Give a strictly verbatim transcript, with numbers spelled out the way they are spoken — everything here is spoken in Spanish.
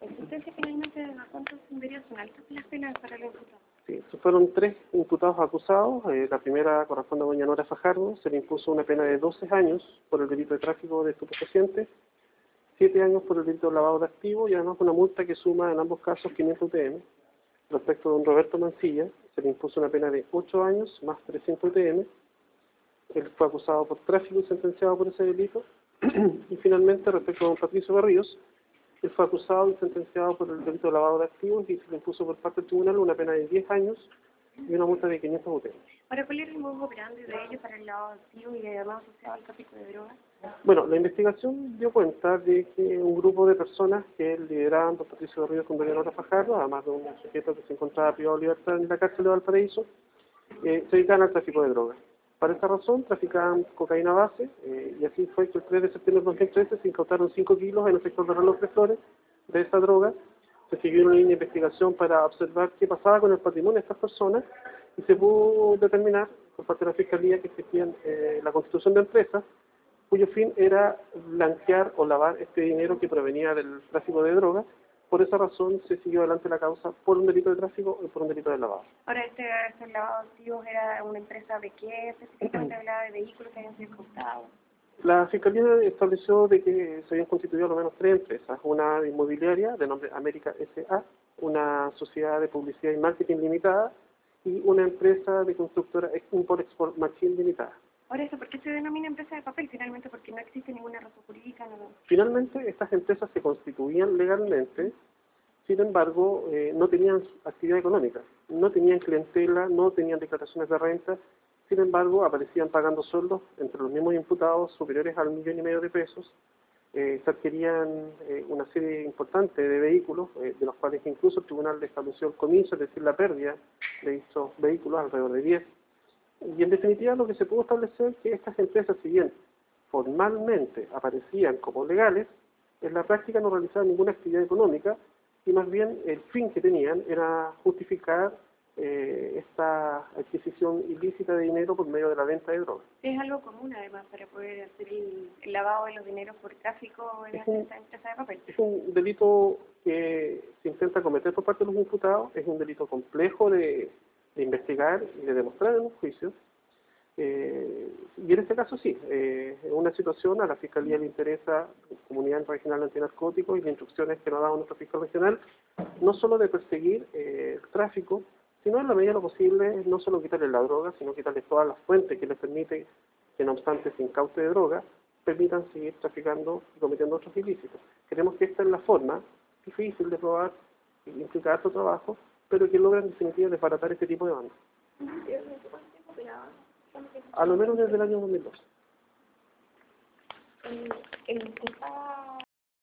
¿La sentencia finalmente a cuánto ascendería? ¿Son altas las penas para los imputados? Sí, fueron tres imputados acusados. Eh, la primera corresponde a doña Nora Fajardo. Se le impuso una pena de doce años por el delito de tráfico de estupefacientes, siete años por el delito de lavado de activos y además una multa que suma en ambos casos quinientos U T M. Respecto a don Roberto Mancilla, se le impuso una pena de ocho años más trescientos U T M. Él fue acusado por tráfico y sentenciado por ese delito. Y finalmente, respecto a don Patricio Berríos, él fue acusado y sentenciado por el delito de lavado de activos y se le impuso por parte del tribunal una pena de diez años y una multa de quinientos U T M. Ahora, ¿cuál era el modo operandi de ellos para el lavado de activos y además asociado al tráfico de drogas? Bueno, la investigación dio cuenta de que un grupo de personas que lideraban don Patricio Berríos con doña Nora Fajardo, además de un sujeto que se encontraba privado de libertad en la cárcel de Valparaíso, eh, se dedicaban al tráfico de drogas. Para esta razón, traficaban cocaína base, eh, y así fue que el tres de septiembre de dos mil trece se incautaron cinco kilos en el sector de Reloj de Flores de esta droga. Se siguió una línea de investigación para observar qué pasaba con el patrimonio de estas personas y se pudo determinar por parte de la Fiscalía que existían eh, la constitución de empresas cuyo fin era blanquear o lavar este dinero que provenía del tráfico de drogas. Por esa razón se siguió adelante la causa por un delito de tráfico y por un delito de lavado. Ahora, este, este lavado de activos era una empresa de qué específicamente hablaba de vehículos que habían sido incautados. La Fiscalía estableció de que se habían constituido al menos tres empresas, una inmobiliaria de nombre América S A, una sociedad de publicidad y marketing limitada y una empresa de constructora Import-Export Machine limitada. Ahora, ¿eso por qué se denomina empresa de papel? Finalmente, porque no existe ninguna razón jurídica. No. Finalmente, estas empresas se constituían legalmente, sin embargo, eh, no tenían actividad económica, no tenían clientela, no tenían declaraciones de renta, sin embargo, aparecían pagando sueldos entre los mismos imputados superiores al millón y medio de pesos, eh, se adquirían eh, una serie importante de vehículos, eh, de los cuales incluso el tribunal estableció el comienzo, es decir, la pérdida de estos vehículos, alrededor de diez. Y en definitiva lo que se pudo establecer es que estas empresas, si bien formalmente aparecían como legales, en la práctica no realizaban ninguna actividad económica y más bien el fin que tenían era justificar eh, esta adquisición ilícita de dinero por medio de la venta de drogas. Es algo común además para poder hacer el, el lavado de los dineros por tráfico en esta empresa de papel. Es un delito que se intenta cometer por parte de los imputados, es un delito complejo de, de investigar y de demostrar en un juicio. Eh, y en este caso sí, eh, en una situación a la Fiscalía le interesa, Comunidad Regional Antinarcóticos y las instrucciones que nos ha dado nuestro fiscal regional, no solo de perseguir eh, el tráfico, sino en la medida de lo posible no solo quitarle la droga, sino quitarle todas las fuentes que les permite que no obstante se incaute de droga, permitan seguir traficando y cometiendo otros ilícitos. Creemos que esta es la forma difícil de probar, implica harto trabajo, pero que logra en definitiva desbaratar este tipo de bandas. A lo menos desde el año dos mil dos. El, el que está